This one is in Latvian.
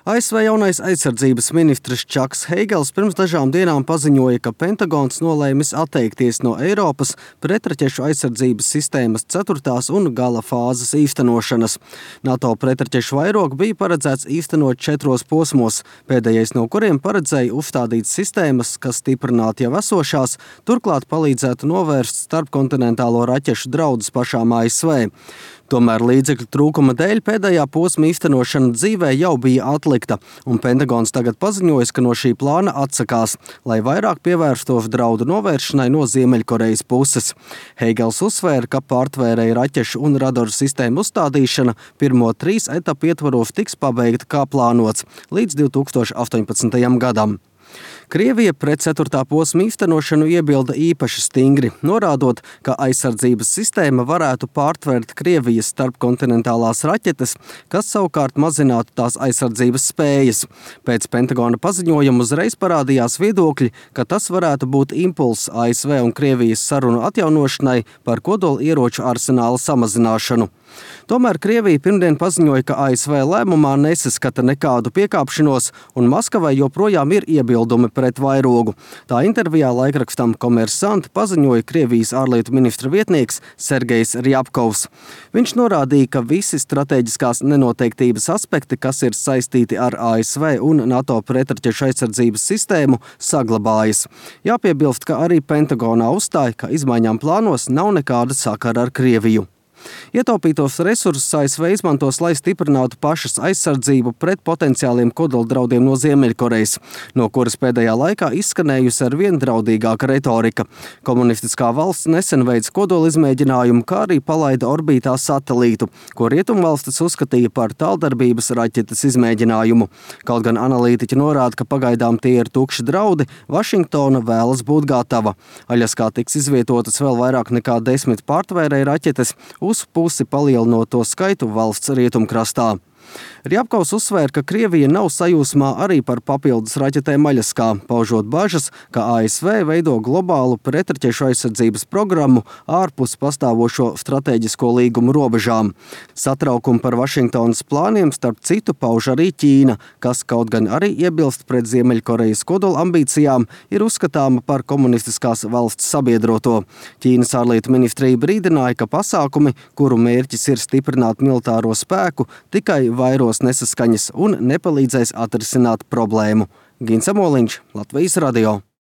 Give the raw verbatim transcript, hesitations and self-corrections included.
A S V jaunais aizsardzības ministrs Čaks Heigels pirms dažām dienām paziņoja, ka Pentagons nolēmis atteikties no Eiropas pretraķešu aizsardzības sistēmas ceturtās un gala fāzes īstenošanas. NATO pretraķešu vairogu bija paredzēts īstenot četros posmos, pēdējais no kuriem paredzēja uzstādīt sistēmas, kas stiprinātu jau esošās, turklāt palīdzētu novērst starpkontinentālo raķešu draudus pašām A S V. Tomēr līdzekļu trūkuma dēļ pēdējā posma īstenošana dzīvē jau bija atlikta, un Pentagons tagad paziņojas, ka no šī plāna atsakās, lai vairāk pievērstos draudu novēršanai no Ziemeļkorejas puses. Heigels uzsvēra, ka pārtvērēja raķešu un radaru sistēmu uzstādīšana pirmo trīs etapu ietvaros tiks pabeigta kā plānots līdz divi tūkstoši astoņpadsmitajam gadam. Krievija pret ceturtā posma īstenošanu iebilda īpaši stingri, norādot, ka aizsardzības sistēma varētu pārtvert Krievijas starpkontinentālās raķetes, kas savukārt mazinātu tās aizsardzības spējas. Pēc Pentagona paziņojuma uzreiz parādījās viedokļi, ka tas varētu būt impulss A S V un Krievijas sarunu atjaunošanai par kodola ieroču arsenāla samazināšanu. Tomēr Krievija pirmdien paziņoja, ka A S V lēmumā nesaskata nekādu piekāpšanos, un Maskavai joprojām ir iebildumi pret vairogu. Tā intervijā laikrakstam Komersant paziņoja Krievijas ārlietu ministra vietnieks Sergejs Rjapkovs. Viņš norādīja, ka visi strateģiskās nenoteiktības aspekti, kas ir saistīti ar A S V un NATO pretraķešu aizsardzības sistēmu, saglabājas. Jāpiebilst, ka arī Pentagonā uzstāja, ka izmaiņām plānos nav nekāda sakara ar Krieviju. Ietaupītos resursus A S V izmantos, lai stiprinātu pašas aizsardzību pret potenciāliem kodoldraudiem no Ziemeļkorejas, no kuras pēdējā laikā izskanējusi ar vien draudīgāka retorika. Komunistiskā valsts nesen veica kodola izmēģinājumu, kā arī palaida orbītā satelītu, ko rietumvalstis uzskatīja par tāldarbības raķetes izmēģinājumu. Kaut gan analītiķi norāda, ka pagaidām tie ir tukši draudi, Vašingtona vēlas būt gatava. Aļaskā tiks izvietotas vēl vairāk nekā desmit pārtvērēju raķetes, uz pusi palielinot to skaitu valsts rietumkrastā. Rjapkovs uzsvēra, ka Krievija nav sajūsmā arī par papildus raķetēm Aļaskā, paužot bažas, ka A S V veido globālu pretraķešu aizsardzības programmu ārpus pastāvošo strateģisko līgumu robežām. Satraukumu par Vašingtonas plāniem starp citu pauž arī Ķīna, kas kaut gan arī iebilst pret Ziemeļkorejas kodola ambīcijām, ir uzskatāma par komunistiskās valsts sabiedroto. Ķīnas ārlietu ministrija brīdināja, ka pasākumi, kuru mērķis ir stiprināt militāro spēku, tikai vairos nesaskaņas un nepalīdzēs atrisināt problēmu. Gins Amoliņš, Latvijas radio.